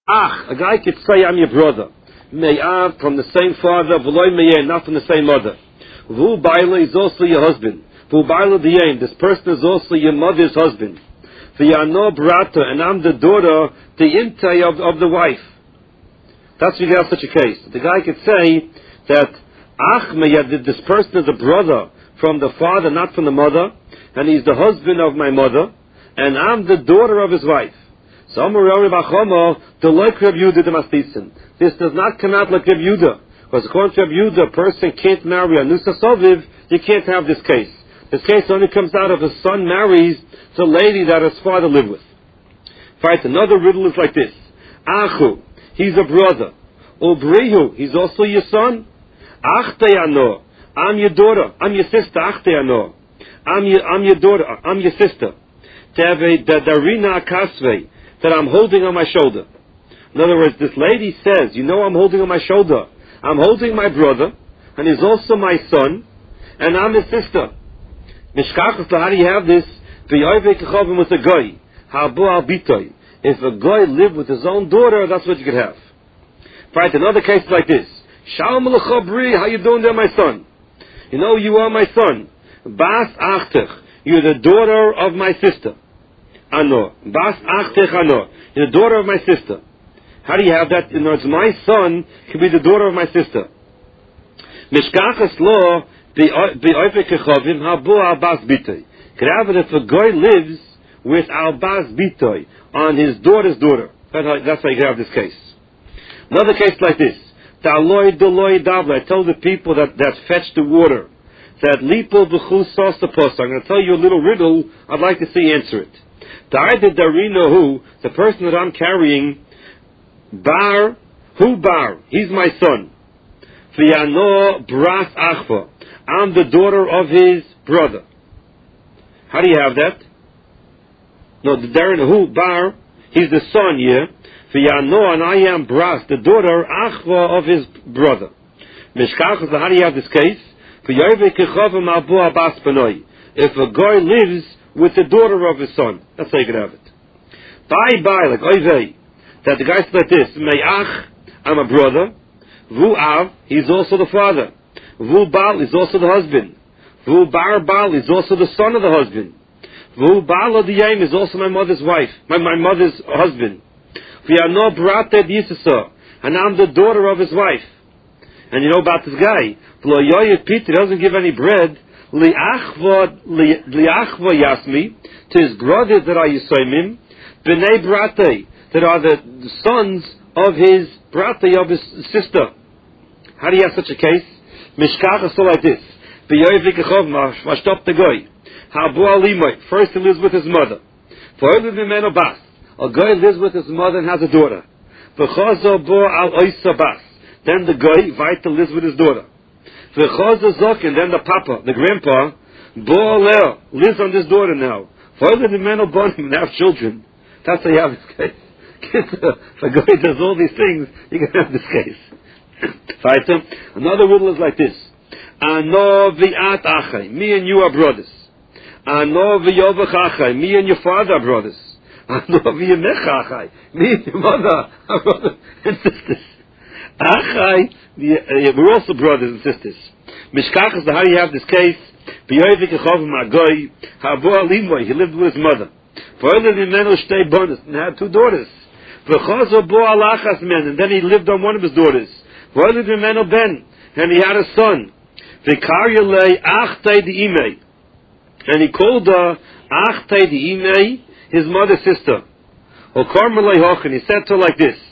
A guy could say, I'm your brother. Me'av, from the same father, v'loy me'eh, not from the same mother. V'u baila is also your husband. V'u baila di'en, this person is also your mother's husband. V'yano brata, and I'm the daughter, the intay of the wife. That's if you have such a case. The guy could say that, this person is a brother from the father, not from the mother, and he's the husband of my mother, and I'm the daughter of his wife. So this does not come out like Reb Yehuda, because according to Reb Yehuda, a person can't marry a Nusa Soviv. You can't have this case. This case only comes out if a son marries the lady that his father lived with. Right? Another riddle is like this: Achu, he's a brother. Ubrihu, he's also your son. Achteyano, I'm your daughter. I'm your sister. Achteyano, I'm your daughter. I'm your sister. Teve darina kasvei, that I'm holding on my shoulder. In other words, this lady says, I'm holding on my shoulder. I'm holding my brother, and he's also my son, and I'm his sister. Mishkachas, how do you have this? With a guy. If a guy lived with his own daughter, that's what you could have. Right, another case like this. Shalom Lechabri, how you doing there, my son? You are my son. Bas achtech, you're the daughter of my sister. Ano. Bas achtech ano. You're the daughter of my sister. How do you have that? In other words, my son can be the daughter of my sister. Mishkachas lo be'oifek kechavim habu al bas bitoy. Could have it if a guy lives with al bas bitoy on his daughter's daughter. That's how you can have this case. Another case like this. Ta'aloi doloi davla. I told the people that fetch the water that lipo b'chus sasapos. I'm going to tell you a little riddle. I'd like to see you answer it. Ta'ayde darino hu, the person that I'm carrying, bar, hu bar, he's my son. V'yano bras achva, I'm the daughter of his brother. How do you have that? No, the darino hu bar, he's the son here. V'yano, and I am bras, the daughter achva of his brother. Mishkachas, how do you have this case? If a guy lives with the daughter of his son, that's how you can have it. Bye, like oivei, that the guy said like this: Me'ach, I'm a brother. Vu'av, he's also the father. Vu'bal is also the husband. Vu'bar bal is also the son of the husband. Vu'bal odiyim is also my mother's wife, my mother's husband. V'yano brate d'yisasa, and I'm the daughter of his wife. And you know about this guy, V'lo yoyev Peter doesn't give any bread. Liachva yasmi, to his brothers that are Yisomim, b'nei brate, that are the sons of his brate, of his sister. How do you have such a case? Mishkach is like this: b'yoyev likachov mashtop the goy. Habu alimoy, first he lives with his mother. V'oilu v'meno bas, a guy lives with his mother and has a daughter. V'chozo bo al oisa bas, then the guy Vaita lives with his daughter. And then the papa, the grandpa, Bo'aleo, lives on this daughter now. Further the men of Bonim have children. That's how you have this case. If a guy does all these things, you can have this case. Another riddle is like this: Ano v'at achai, me and you are brothers. Ano v'yovach achai, me and your father are brothers. Ano v'yemech achai, me and your mother are brothers and sisters. Achai, we're also brothers and sisters. Mishkachas, how do you have this case? He lived with his mother. And had two daughters. And then he lived on one of his daughters. And he had a son. And he called her his mother's sister. And he said to her like this: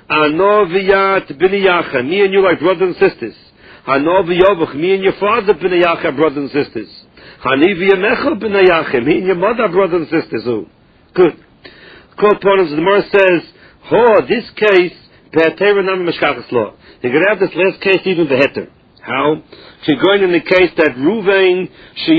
me and you like brothers and sisters. Me and your father brothers and sisters. Me and your mother brothers and sisters. Oh, good. The Gemara says, this case, you can have this last case even the heter. How? She's going in the case that Ruvain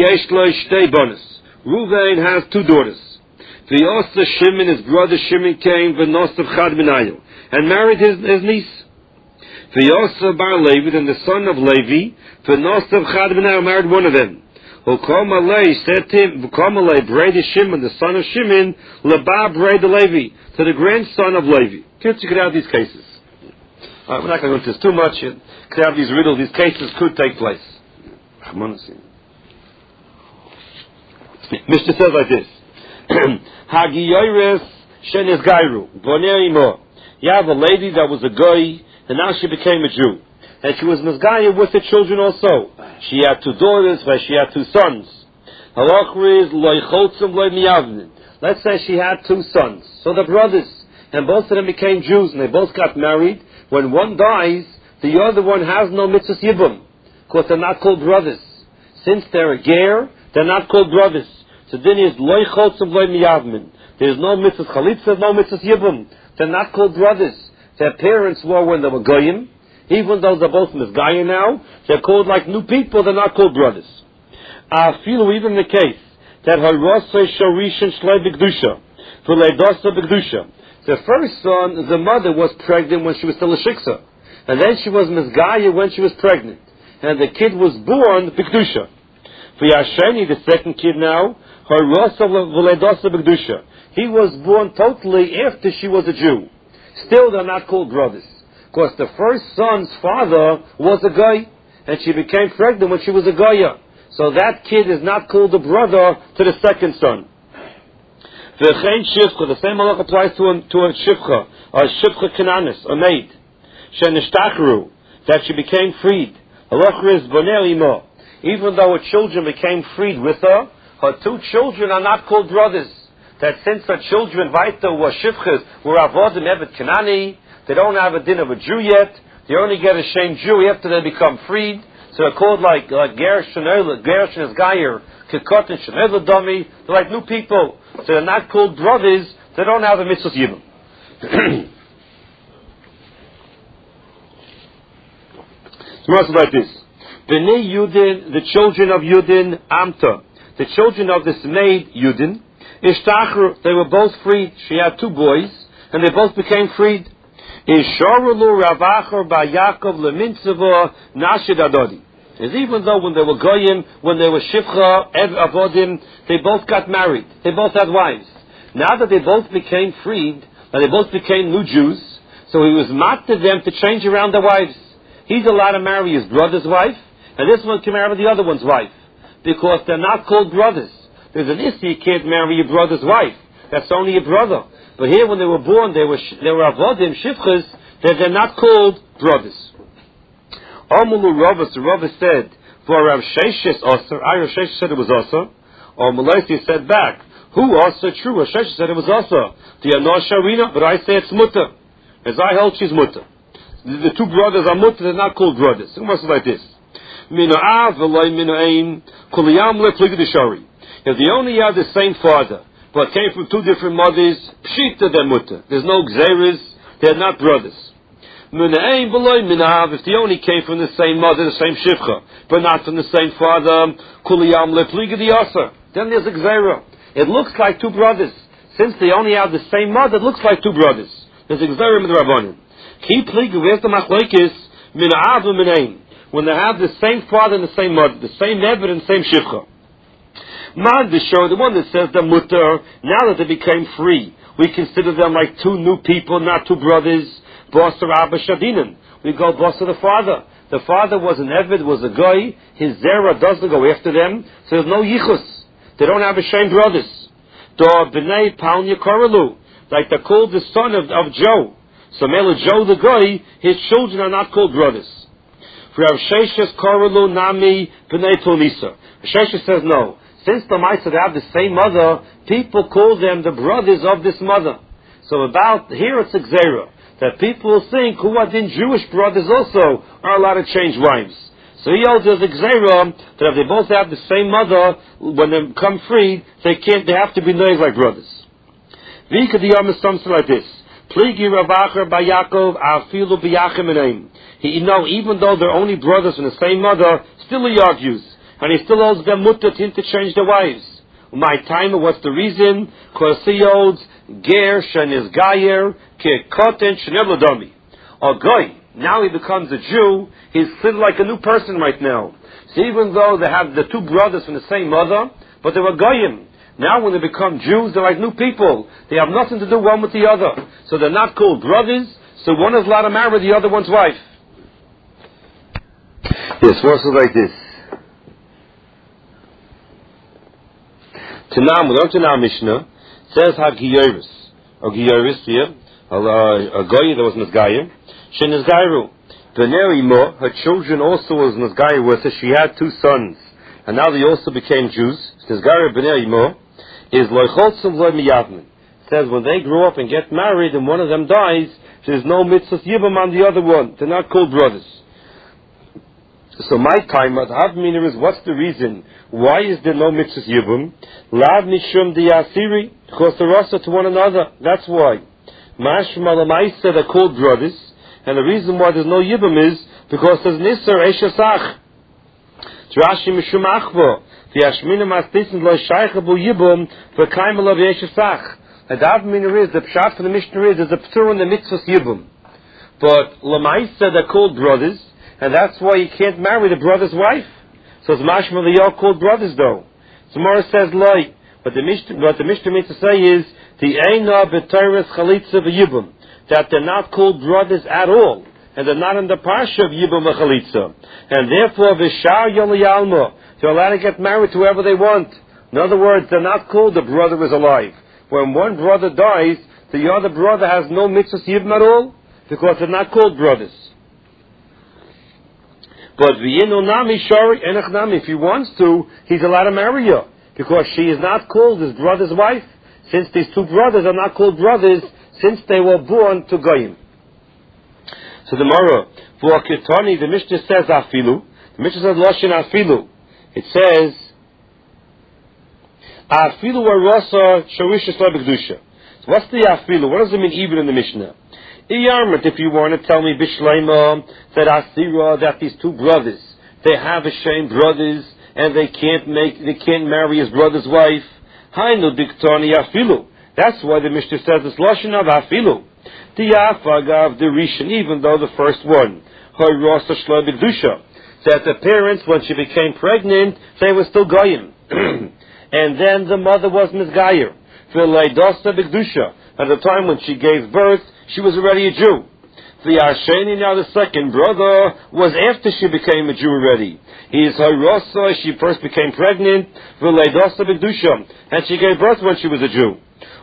Ruvain has two daughters. V'yosa Shimon, his brother Shimon came v'nosav Chad Minayu, and married his niece. V'yosa bar Levi, and the son of Levi, v'nosav Chad Minayu, married one of them. V'kom alei said to him, v'kom alei braid Shimon, the son of Shimon, leba braid Levi, to the grandson of Levi. Kids, you could have these cases. We're not going to go into this too much. You could have these riddles. These cases could take place. Mishnah says like this. Hagiyoires shenis gairu bonerimo. You have a lady that was a goy, and now she became a Jew. And she was misgaya with the children also. She had 2 daughters, but she had 2 sons. Let's say she had 2 sons. So the brothers, and both of them became Jews, and they both got married. When one dies, the other one has no mitzvah yibum, because they're not called brothers. Since they're a ger, they're not called brothers. So then is loy chotzim loy miyavmin. There's no mitzvah chalitza, no mitzvah yibum. They're not called brothers. Their parents were when they were goyim. Even though they're both misgaya now, they're called like new people, they're not called brothers. I feel even the case that Harosei Shorishin Shlei B'Kedusha, for Leidosa B'Kedusha. The first son, the mother was pregnant when she was still a shiksa. And then she was misgaya when she was pregnant. And the kid was born B'Kedusha. For Yasheni, the second kid now, Harosei Leidosa B'Kedusha. He was born totally after she was a Jew. Still, they're not called brothers. Because the first son's father was a guy, and she became pregnant when she was a Goya. So that kid is not called a brother to the second son. The same halach applies to a shifcha, or a shifcha kananis, a maid. Shenishtachru, that she became freed. Even though her children became freed with her, her 2 children are not called brothers. That since her children, Vaita, were shifchas, were avodim evet kanani, they don't have a din of a Jew yet. They only get a shame Jew after they become freed. So they're called like Gershon is Gayer, Kekot and Shenel Domi. They're like new people. So they're not called brothers. They don't have a mitzvah yibum. It's like this. Bnei Yudin, the children of Yudin, Amta. The children of this maid, Yudin, Ishtachru, they were both freed. She had 2 boys, and they both became freed. Isharulu Ravachar Bayakov Lemintzava Nashid Adodi. Is even though when they were goyim, when they were shifcha avodim, they both got married. They both had wives. Now that they both became freed, and they both became new Jews, so he was matted them to change around their wives. He's allowed to marry his brother's wife, and this one can marry the other one's wife, because they're not called brothers. There's an issue, you can't marry your brother's wife. That's only your brother. But here, when they were born, they were avodim, shifchas, they're not called brothers. Amulu Rava, so Rava said, for Rav Sheshes Osir, Rav Sheshes said it was Osir, or Malaisi said back, who also true? Rav Sheshes said it was Osir. The Anor Sharina, but I say it's Mutter. As I hold, she's Mutter. The 2 brothers are Mutter, they're not called brothers. It must be like this. If they only have the same father, but came from 2 different mothers, Pshita they're Mutter. There's no Gzeres, they're not brothers. If they only came from the same mother, the same shifcha, but not from the same father, then there's a Gzera. It looks like 2 brothers. Since they only have the same mother, it looks like 2 brothers. There's a Gzera in the Rabbanim. Where's the machlekes? When they have the same father and the same mother, the same Never and the same shifcha. The one that says the mutter, now that they became free, we consider them like 2 new people, not 2 brothers. Bosser Abba Shadinan. We go Bosser the father. The father was an Eved, was a guy. His Zera doesn't go after them, so there's no Yichus. They don't have a shame brothers. Do B'nai Palnya Koralu, like they're called the son of Joe. So Mela Joe the guy, his children are not called brothers. For Rav Sheshes Koralu Nami B'nai Tonisa. Sheshes says no. Since the Maisa have the same mother, people call them the brothers of this mother. So about here it's a Gzera, that people think who are then Jewish brothers also are allowed to change wives. So he holds as a Gzera that if they both have the same mother, when they become free, they have to be named like brothers. V'ikadiyam is something like this. Pligi Ravacher by Yaakov Afilu b'Yachim Enaim. Even though they're only brothers from the same mother, still he argues. And he still holds them mutter to interchange their wives. My time, what's the reason? Because he holds Ger Shenis Gayer Kekoten Shenel. A guy, now he becomes a Jew, he's still like a new person right now. So even though they have the 2 brothers from the same mother, but they were Goyim. Now when they become Jews, they're like new people. They have nothing to do one with the other. So they're not called brothers, so one is allowed to marry the other one's wife. Yes, verse is like this. Tanam, we learned in our Mishnah, says Hagiyaris. A Giyaris here, a Goy that was Nizgayim. She Nizgayru. B'nei Imo, her children also was Nizgayim with her. She had 2 sons. And now they also became Jews. Nizgayru B'nei Imo is Loicholtzum Loy Miyavmin. Says when they grow up and get married and one of them dies, there's no mitzvah yibam on the other one. They're not called brothers. So my time, what Havminer is, what's the reason? Why is there no mitzvah yibum? Lav mishum diyasiri, because they're also to one another. That's why. Mashma l'maisa, they're called brothers, and the reason why there's no yibum is because there's nisar eshasach. Rashi mishum achvo, v'yashmina mastisn lo shaychabu yibum v'kaim alav eshasach. And Havminer is, the pshat for the Mishnah is, there's a p'tur in the mitzvah yibum. But l'maisa, they're called brothers, and that's why you can't marry the brother's wife. So it's mashma they are called brothers though. Gemara says loy. But the Mishnah means to say is the eina b'teiras chalitza v'yibum, that they're not called brothers at all, and they're not in the parsha of yibum v'chalitza, and therefore v'shar yaliyalma, they're allowed to get married to whoever they want. In other words, they're not called the brother is alive. When one brother dies, the other brother has no mitzvah yibum at all because they're not called brothers. But if he wants to, he's allowed to marry her, because she is not called his brother's wife, since these 2 brothers are not called brothers, since they were born to Goyim. So the Mara, for Kitani, the Mishnah says Afilu. The Mishnah says Loshin Afilu. It says Afilu Arasa Sharisha Slabikdusha. So what's the Afilu? What does it mean even in the Mishnah? If you want to tell me Bishleima that Asira, that these 2 brothers, they have a shame brothers, and they can't marry his brother's wife. Hainu diktani afilu. That's why the Mishnah says it's lashon of afilu. The afagav the rishon, even though the first one, hayrasa shlo b'kedusha, that the parents, when she became pregnant, they were still goyim, and then the mother was misgayer. V'leidosa b'kedusha. At the time when she gave birth, she was already a Jew. The Arsheni, now the second brother, was after she became a Jew already. He is Hayrasa, she first became pregnant, V'leidosa b'kedusha, and she gave birth when she was a Jew.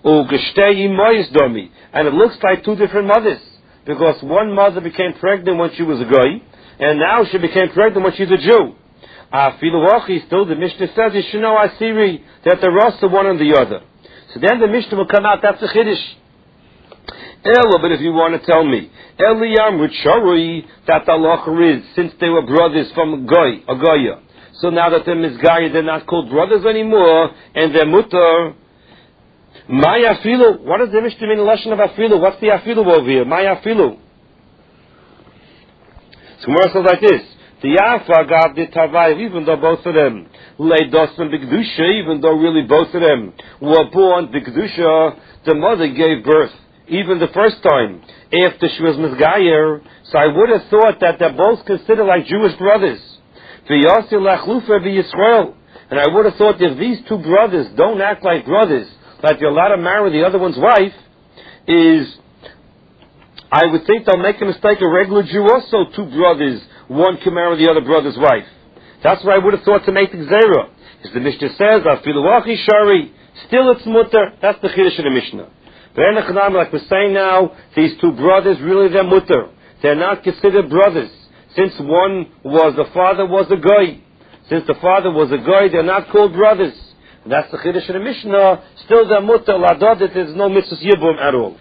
And it looks like 2 different mothers, because one mother became pregnant when she was a Goy, and now she became pregnant when she's a Jew. Still the Mishnah says, you should know Asiri, that they're also one and the other. So then the Mishnah will come out, that's a Chiddush. But if you want to tell me, Eliyam Richarui, that the halacha is, since they were brothers from a Goya, so now that they're Mizgaya, they're not called brothers anymore, and they're mutar. My afilu, what does the Mishnah mean in Lashon of afilu? What's the afilu over here? My afilu. So Gemara says like this, the Yafa gav the Tavai, even though both of them, Leidos and B'Kedusha, even though really both of them were born B'Kedusha, the mother gave birth. Even the first time, after she was Mizgayer, so I would have thought that they're both considered like Jewish brothers. And I would have thought that if these 2 brothers don't act like brothers, that you're allowed to marry the other one's wife, I would think they'll make a mistake. A regular Jew also, 2 brothers, one can marry the other brother's wife. That's what I would have thought to make the Gzera. As the Mishnah says, still it's mutter. That's the Chiddush of the Mishnah. But like we're saying now, these 2 brothers, really they're mutter. They're not considered brothers. Since the father was a Goy. Since the father was a Goy, they're not called brothers. And that's the Chiddush of the Mishnah. Still they're mutter, ladod, there's no mitzvah yibum at all.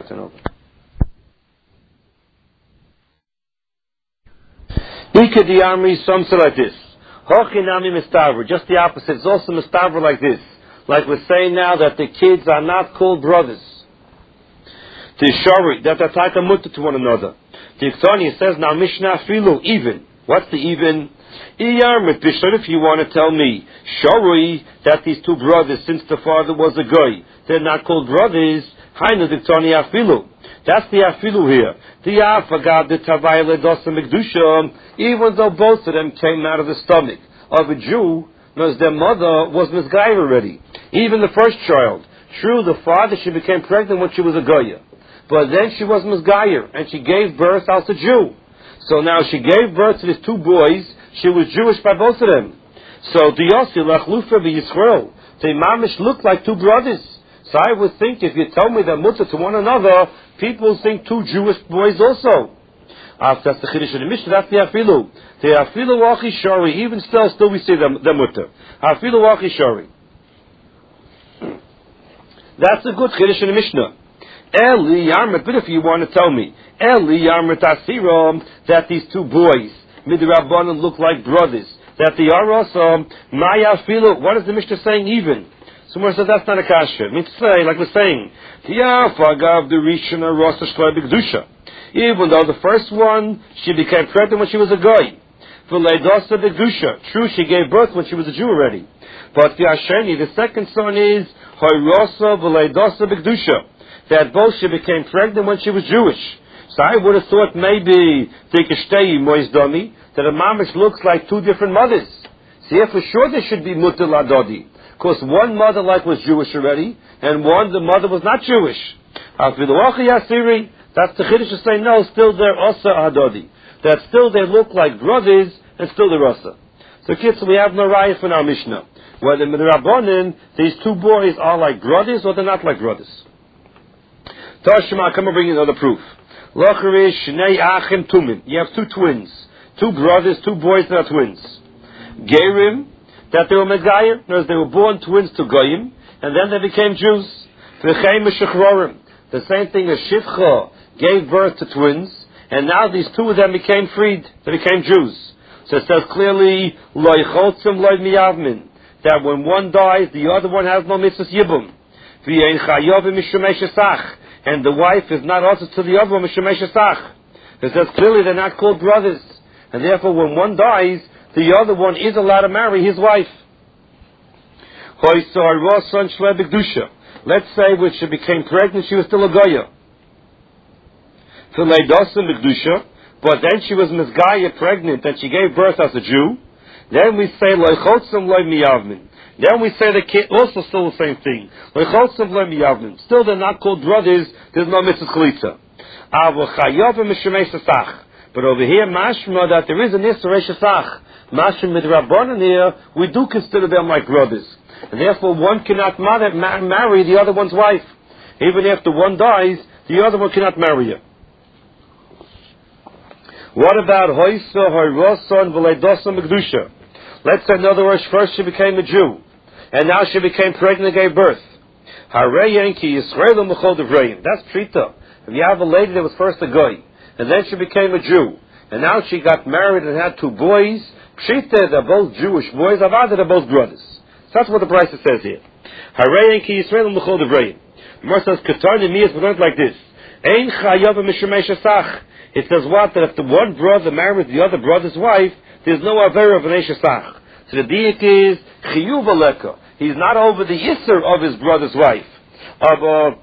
Ika the Amri, some say like this. Hochinami mistavra, just the opposite. It's also mistavra like this. Like we're saying now that the kids are not called brothers. The Shari, that they're taika mutter to one another. The Iktani says now Mishnah Filu, even. What's the even? If you want to tell me, Shari, that these 2 brothers, since the father was a Goy, they're not called brothers, Hainu Diktani Afilu. That's the Afilu here. The Afagad, the Tavai Ledosa Mikdusha, even though both of them came out of the stomach of a Jew, because their mother was misguided already. Even the first child. True, the father, she became pregnant when she was a goya. But then she was misguided, and she gave birth as a Jew. So now she gave birth to these two boys. She was Jewish by both of them. So the Yossi, Lachlufa v'Yisrael, they mamish looked like two brothers. So I would think if you tell me they're mutter to one another, people think two Jewish boys also. That's the Chiddush of the Mishnah, that's the Afilu. The Afilu Wachi Shari, even still we see them mutter. Afilu Wachi Shari. That's a good Chiddush of the Mishnah. Eli Yarmet, but if you want to tell me, Eli Yarmet Asiram, that these two boys, Midrabanan, look like brothers, that they are also, Maya Afilu, what is the Mishnah saying even? Someone said that's not a kasha. It means to say, like we're saying, Tiafagav the Rishon Rosa Shloibik. Even though the first one, she became pregnant when she was a goy. For Leidosa Begdusha. True, she gave birth when she was a Jew already. But the Asheni, the second son is Hoyrosa V'Leidosa Begdusha. That both she became pregnant when she was Jewish. So I would have thought maybe Tekeshtei Moizdami, that a mamish looks like two different mothers. See, for sure there should be Mutil Adodi. Because one mother like was Jewish already, and one, the mother was not Jewish. That's the Chiddush to say, no, still they're Asa Adodi. That still they look like brothers, and still they're Asa. So kids, we have no raya in our Mishnah. Whether in the Rabbanin, these two boys are like brothers, or they're not like brothers. Tashima, come and bring you another proof. Locherish, Shnei Achim Tumim. You have two twins. Two brothers, two boys that are twins. Gerim, that they were Megayer, because they were born twins to Goyim, and then they became Jews. The same thing as Shivcha gave birth to twins, and now these two of them became freed, they became Jews. So it says clearly, Loi Chotzim Loi Miyavmin, that when one dies, the other one has no mitzvahs yibum. And the wife is not also to the other one, Mishumei. It says clearly they're not called brothers, and therefore when one dies, the other one is allowed to marry his wife. Let's say when she became pregnant, she was still a goya. But then she was misgaya pregnant, and she gave birth as a Jew. Then we say Then we say the kid also still the same thing. Still they're not called brothers. There's no mitzvah chalitza. But over here, mashma that there is an isra shesach. Mashma midrabanan here, we do consider them like brothers, and therefore one cannot marry the other one's wife. Even after one dies, the other one cannot marry her. What about hoysa, hoyrosan, v'leidosa megdusha? Let's say, in other words, first she became a Jew, and now she became pregnant and gave birth. Hareyen ki Yisrael m'chol devreim. That's Trita. If you have a lady that was first a goy, and then she became a Jew, and now she got married and had two boys, Pshita, they're both Jewish boys, Avada, they're both brothers. So that's what the Brisa says here. Hareyen ki Yisrael m'chol devreim. Gemara says, Ketar Nehemiah is learned like this. Ein chayav mishumei shesach. It says what? That if the one brother marries the other brother's wife, there's no avera of an shesach. So the deity is chiyuv aleka. He's not over the yisr of his brother's wife, of